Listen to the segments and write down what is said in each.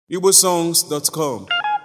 igbosongs.com.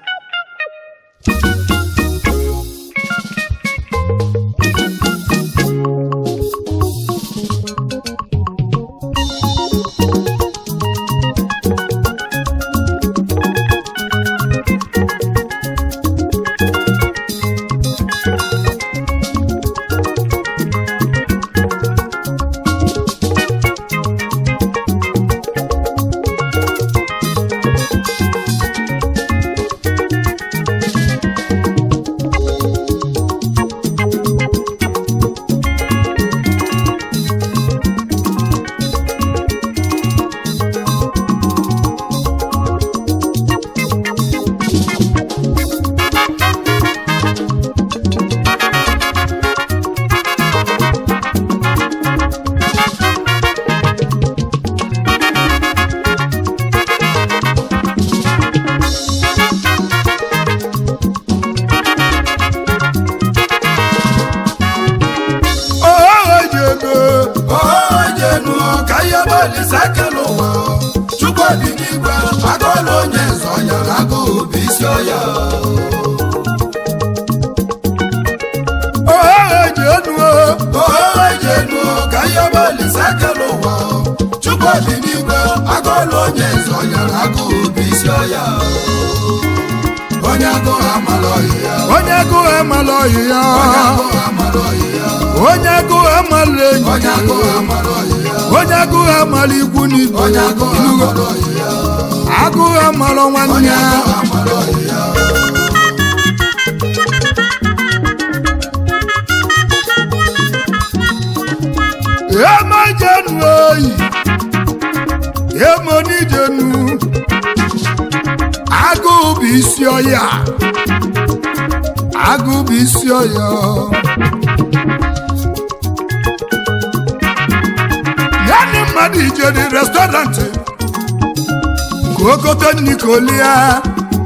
Nikolia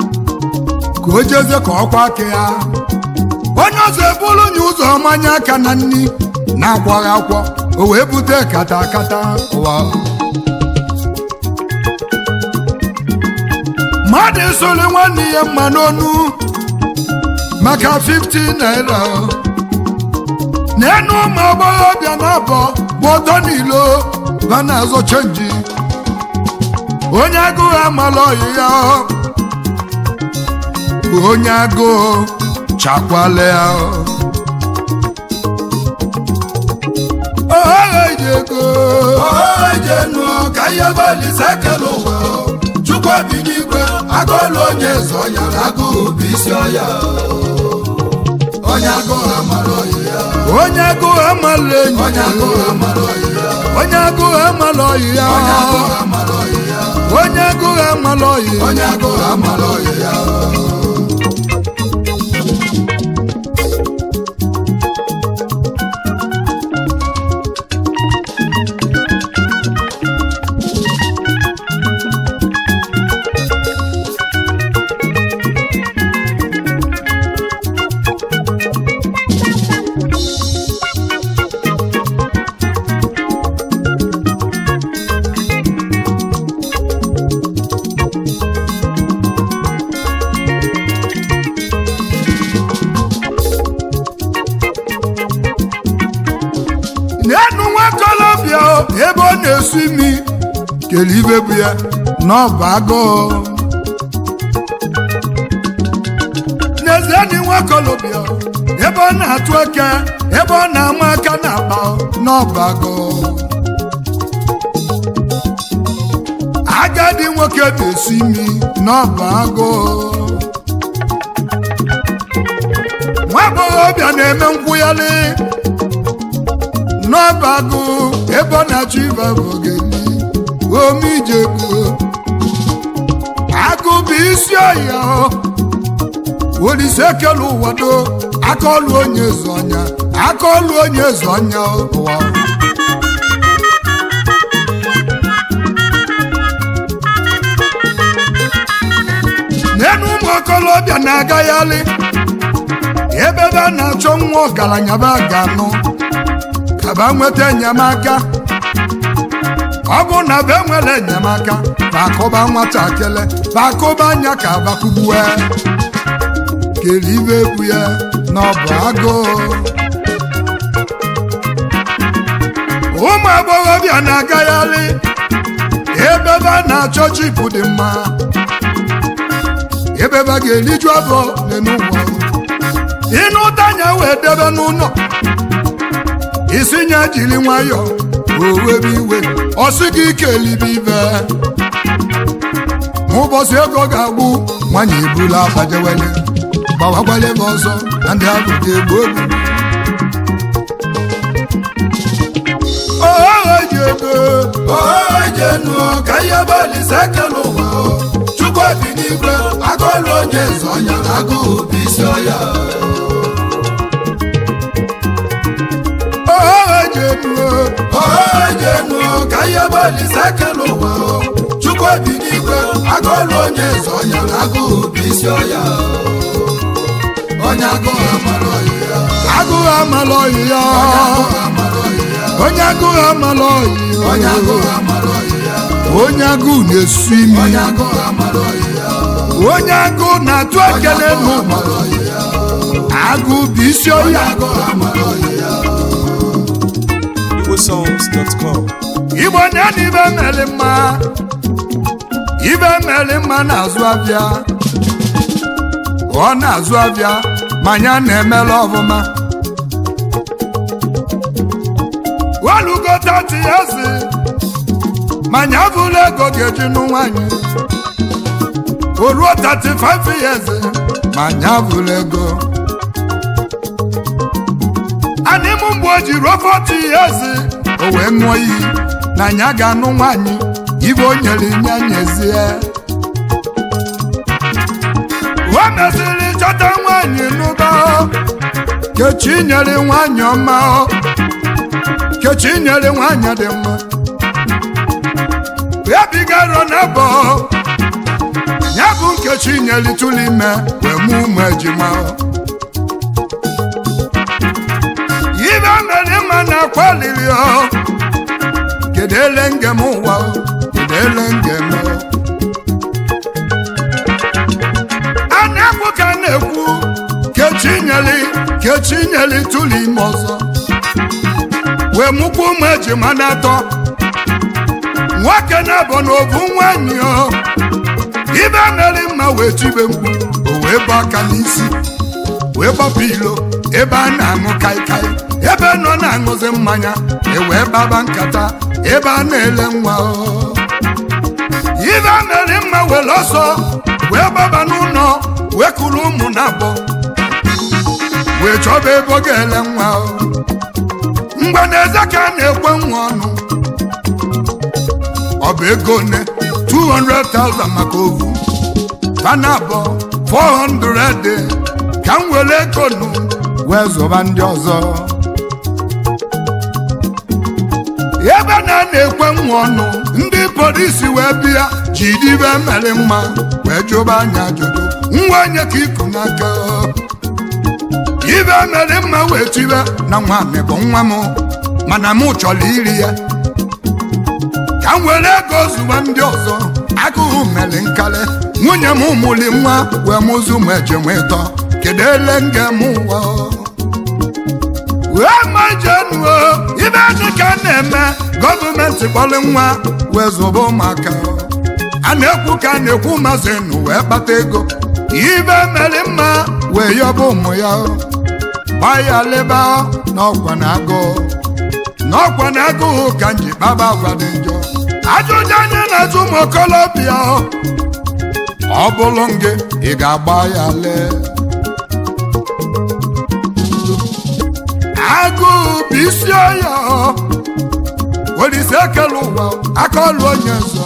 kojeze ka ọkwa aka ya onye ọzọ ebulu nye ụzọ mmanya aka na nni na-akwaghị akwọ o wee bute kata ụwa mmadụ soro nwanne ya mma n'onu maka 50 naira n'enu ụmụ agbọghọbịa na-abọ bụ ọtọ n'ilo ba na-azọ chenji onye agụụ amala ọyị ya onye agụụ chakwala ya ojego ka ihe gbalịsa ekele ụwa Chukwu bi n'igwe agụụlụ onye eze ọnya agụụ bụ isi ọya onye agụụ amala ọyị ya onye agụụ amala enyi onye agụụ amala ọyị ya onye agụụ amala ọyị ya onye agụụ amala ọyị ya onye agụụ amala ọyị onye agụụ amala ọyị ya ebe ọ na-esu imi kele ibe bụ ya n'ọba agụụ n'ezie na nwa kolobia ebe ọ na-atụ eke ebe ọ na-ama aka na-akpa n'ọba agụụ agadi nwoke na-esu imi n'ọba agụụ nwa agbọghọbịa na-eme nkwụghalị n'ọba agụụ ebe ọ na-achọ ibe ogeli omijegbu agụ bụ isi ọya Olise ekele ụwado akaọlụ onye eze ọnya akaọlụ onye eze ọnya ụwa n'enu ụmụ okolobịa na-agaghalị ebe a na-achọ nwa ọgaranya ba ga-anụ kaba nweta enyemaka ọ bụ na be nwere enyemaka bakụba nwatakịrị bakụba anya ka bakwugbue kele ibe egwu ya n'ọbụ agụụ ụmụ agbọghọbịa na-agagharị ebebe a na-achọ chipụ dị mma ebebe ga-eriju afọ n'ụwa ịnụtanya wee debe n'ụlọ isi nye jiri nwayọọ owebe iwe ọsị gị kelibe ibe ụbọchị ego ga-agbụ nwanyị ebula abajewele gbawakwale m ọzọ na ndị abụ ga-egbu egbu ojenu ka ihe gbalịsa eke n'ụwa Chukwu bi n'igwe agụlụ onye eze ọnya na agụụ bụ isi ọya ojenu ka ihe gbalịsa eke n'ụwa Chukwu bi n'igwe agụlụ onye eze ọnya na agụụ bụ isi ọya onye agụụ amara ọyị ya agụụ amara ọyị ya onye agụụ amara ọyị onye agụụ amara ọyị ya onye agụụ na-esu imi onye agụụ amara ọyị ya onye agụụ na-atụ ekele n'ụwa agụụ bụ isi ọya Igbo na-ede ibe mere mma ibe mere mma na-azụ abịa ọ na-azụ abịa ma ya na-emere ọfụma walugota tiyazi manya bụrụ ego ga-eji nụ nwanyị o ruo 35 years manya bụrụ ego animụ mgbe o ji ruo 40 years o wee ṅụọ iyi na nya ga-anụ nwanyị ibe o nyere ya nyezie o mesịrị chọta nwanyị n'ụba kechi nyere nwanyị ọma kechi nyere nwanyị dị mma ya bigaro n'abọ ya bụ nkechi nyere tụlụ ime wee mụ ụmụ ejima ibe mere mma na-akwaliri kedele ngem ụwa kedele ngem a na-ekwu ka na-ekwu kechi nyere tụlụ ime ọzọ wee mụkwa ụmụ ejima na-atọ nwoke na-abọ n'obu nwanyị ibe mere mma wee tibe mkpu o wee bụ aka n'isi wee gbapụ ilo ebe a na-aṅụ kaikai ebe nọ na-aṅụzi mmanya ewee baba nkata ebe a na-ele nwa ibe mere mma were ọsọ wee gbaba n'ụlọ wee kuru ụmụ na-abọ wee chọba ebe ọ ga-ele nwa mgbe na-eze ka a na-ekwe nwa ọnụ ọ bụ ego ne 200,000 maka ovu bana abụọ 400 ka m were ego nụ wee zụba ndị ọzọ ebe na-ekwe nwa ọnụ ndị polisi wee bịa jidibe mere mma wee jụba anya ajụjụ nwa onye ka iku n'aka ibe mere mma wee tibe na nwa m bụ nwa m mana m chọrọ iri ya ka m were ego zụba ndị ọzọ agụụ mere nkale nwunye m mụli nwa wee mụzụ m ejem ịtọ kedele nge m ụwa wee majenuo ibe dị ka na-eme gọọmenti kpọrọ nwa wee zụba ụmụaka a na-ekwu ka a na-ekwu mazinu wee kpata ego ibe mere mma wee yọba ụmụ ya gbaa ya leba n'ọkwa na agụụ ka m ji kpaba agwa dị njọ ajụjụ anyị na-ajụ ụmụ okolobịa ọ bụrụ gị ị ga-agba ya lee agụụ bụ isi ọya Olise ekele ụwa aka ọlụ onye nso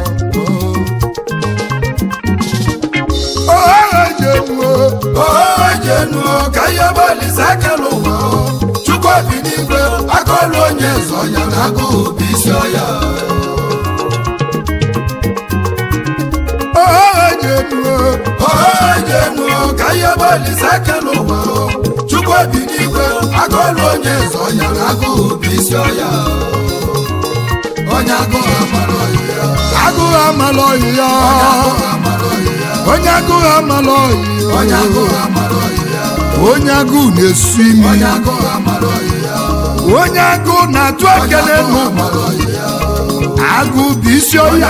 ojenuo ka ihe bụ Olise ekele ụwa Chukwu bi n'igwe aka ọlụ onye nso ya na agụụ bụ isi ọya ojenuo ka ihe bụ Olise ekele ụwa Chukwu bi n'igwe aka ọlụ onye nso ya na agụụ bụ isi ọya onye agụụ amala ọyị ya agụụ amala ọyị ya onye agụụ amala ọyị onye agụụ amala ọyị ya onye agụụ na-esu imi onye agụụ amala ọyị ya onye agụụ na-atụ ekele nụ agụụ bụ isi ọya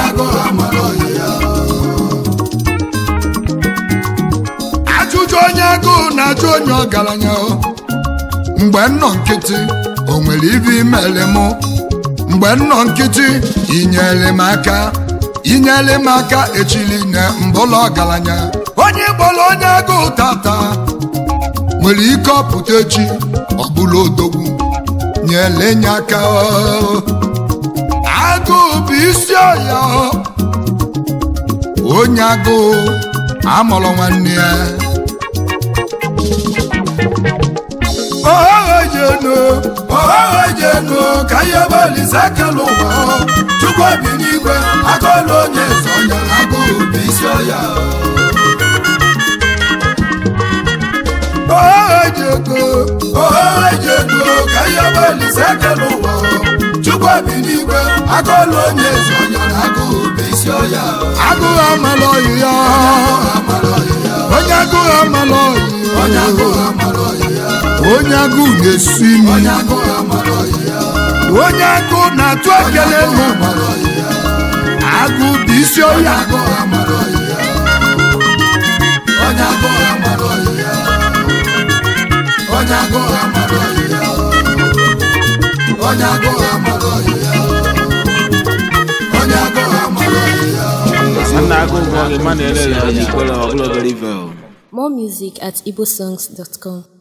ajụjụ onye agụụ na-ajụ onye ọgaranya mgbe nnọ nkịtị o nwere ibe imele mụ mgbe nnọ nkịtị inyere m aka echili na mbụlọ ọgaranya onye gbọrọ onye agụụ tata nwere ike ọpụta echi ọbụla odogwu nyere nye aka agụụ bụ isi ọya onye agụụ amụrụ nwanne ya ohohejenu ka ihe bụ Olise kele ụwa Chukwu bi n'igwe agụụlụ onye eze ọnya agụụ bụ isi ọya ohohejenu ka ihe bụ Olise kele ụwa Chukwu bi n'igwe agụụlụ onye eze ọnya agụụ bụ isi ọya agụụ amala ọyị ya onye agụụ amala ọyị onye agụụ amala ọyị ya onye agụụ na-esu imi onye agụụ amala ọyị ya onye agụụ na-atụ ekele nụ agụụ bụ isi ọya agụụ amala ọyị ya onye agụụ amala ọyị ya onye agụụ amala ọyị ya onye agụụ amala ọyị ya onye agụụ amala ọyị ya More music at igbosongs.com.